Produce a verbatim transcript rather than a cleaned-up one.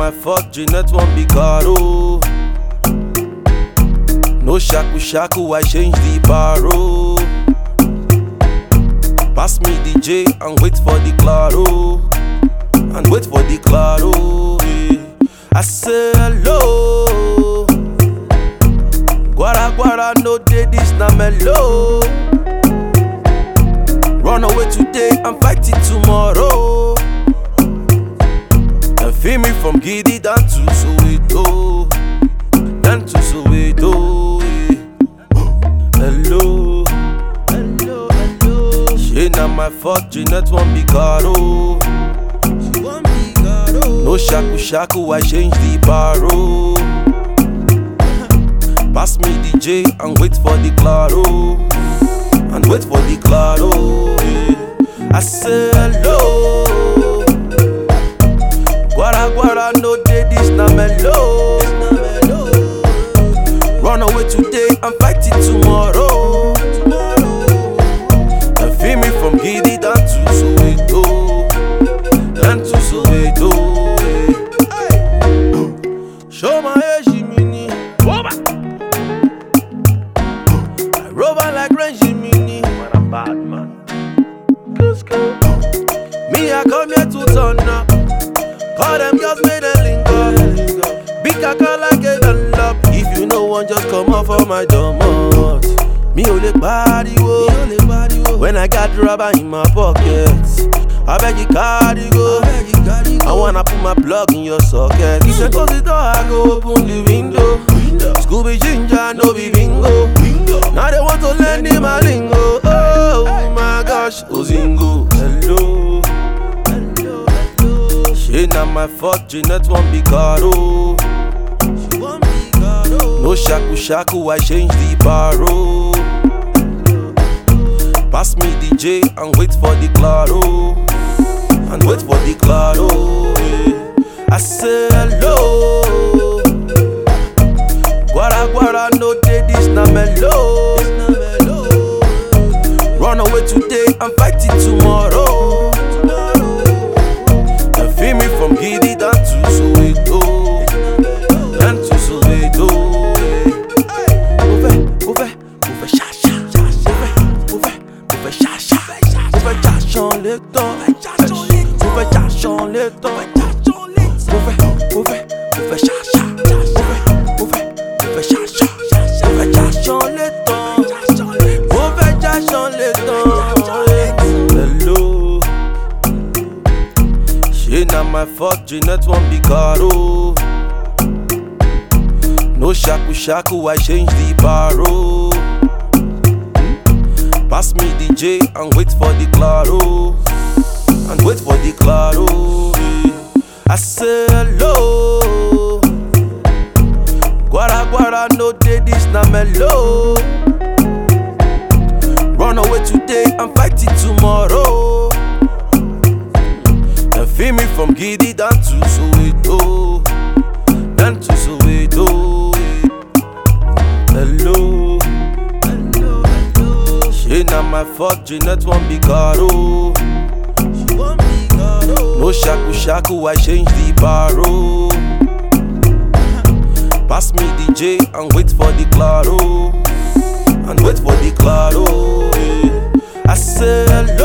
my fault, Jeanette won't be caro. No shaku shaku, I change the paro. Pass me D J and wait for the claro. And wait for the claro, yeah. I say hello. Guara guara no day, this na mellow. Run away today and fight it tomorrow. And feel me from Giddy down to Soweto. Down to Soweto, yeah. Hello, hello, hello. She not my fault, Jeanette won't be caro. She won't be caro. No shaku shaku, I change the paro. Pass me D J and wait for the claro. And wait for the claro, yeah. I say hello. Guara guara no day, this na mellow. Run away today and fight it tomorrow. And feel me from Giddy down to Soweto. Down to Soweto, yeah. Show my age, mini. I rubber like Reggie Mini. Man, I'm bad, man. Let's go. Me, I come here to turn up. Call them girls, made them link up. Big caca like a Dunlop. If you know one, just come off of my domot. Me only body wo. When I got rubber in my pockets, I beg you carry go. I wanna put my plug in your socket. If you close the door, I go open the window. Scooby Ginger, no be bingo. Now they want to learn in my lingo. Oh my gosh, Ozingo. Hello, hello, hello. She not my fault, Jeanette won't be caro. She won't be caro. No shaku shaku, I change the paro. Pass me D J and wait for the claro. And wait for the claro, yeah. I say hello. Guara guara no day, this na mellow. Run away today and fight it tomorrow. And feel me from Giddy down to Soweto. Down to Soweto, yeah. Move, move, move, sha sha. Move, move, move, sha sha. Move, dash on le temps. Move, dash on le temps. Move, move, move, sha sha. Hello. She not my fault, Jeanette won't be caro. No shaku shaku, I change the paro. Pass me D J and wait for the claro. And wait for the claro, yeah. I say hello. Guara guara no day, this na mellow. Run away today and fight it tomorrow. And feel me from Giddy down to Soweto. Down to Soweto, yeah. Hello, hello, hello. She not my fault, Jeanette won't be caro. She won't be caro. No shaku shaku, I change the paro. Pass me D J and wait for the claro. And wait for the claro, yeah. I say hello.